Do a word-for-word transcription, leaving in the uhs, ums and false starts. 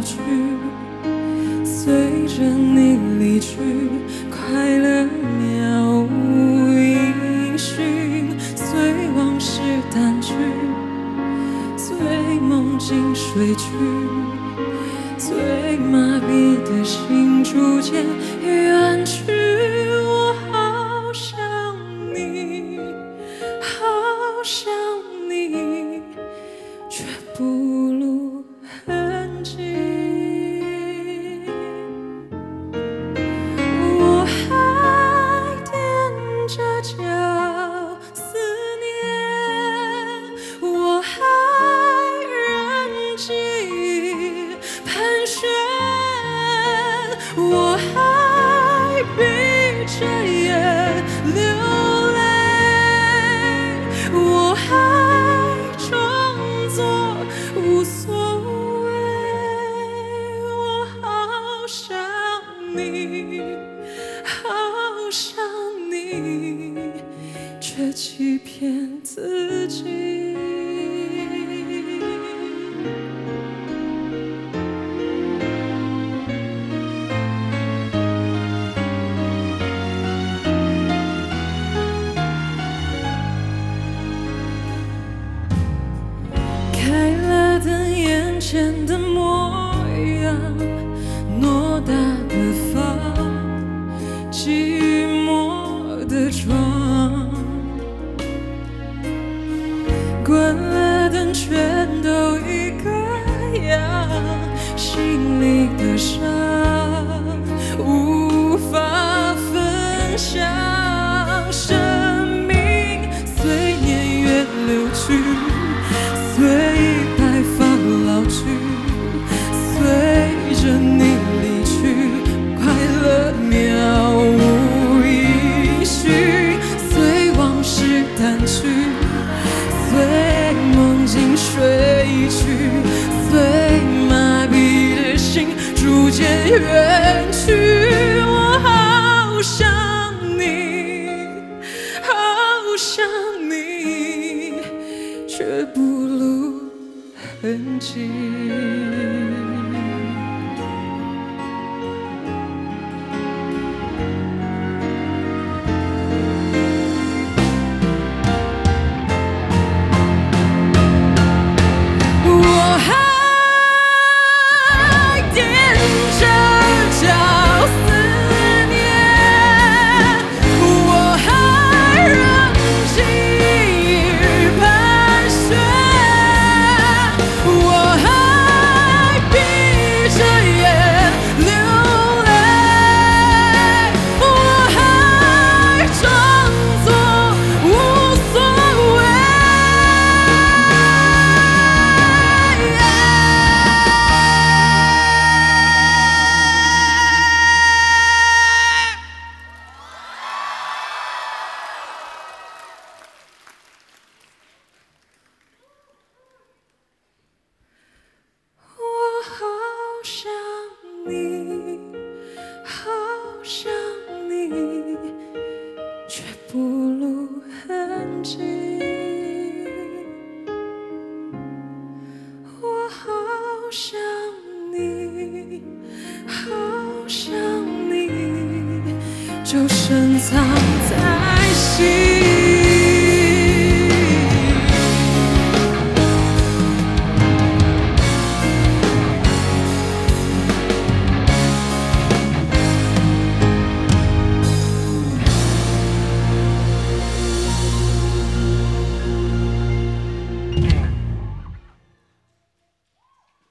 去，随着你离去，快乐渺无音讯，随往事淡去，随梦境睡去，随麻痹的心逐渐远去。我好想你，好想你，却不露痕迹。我还踮着脚思念，我还任记忆盘旋，我还闭着眼流泪，我还装作无所谓。我好想你，好想你，却欺骗自己。开了灯，眼前的模样，偌大的房，寂寞的床，关了灯，全都一个样，心里的伤无法分享。生命随年月流去，随白发老去，随着你离去，快乐渺无音讯，随往事淡去，随梦境睡去，随麻痹的心逐渐远去。我好想你，好想你，却不露痕迹。我还踮着脚思念，我还任记忆盘旋，我还闭着眼流泪，我还装作无所谓。我好想你，好想你，却不露痕迹。我好想你，好想你，就深藏在心。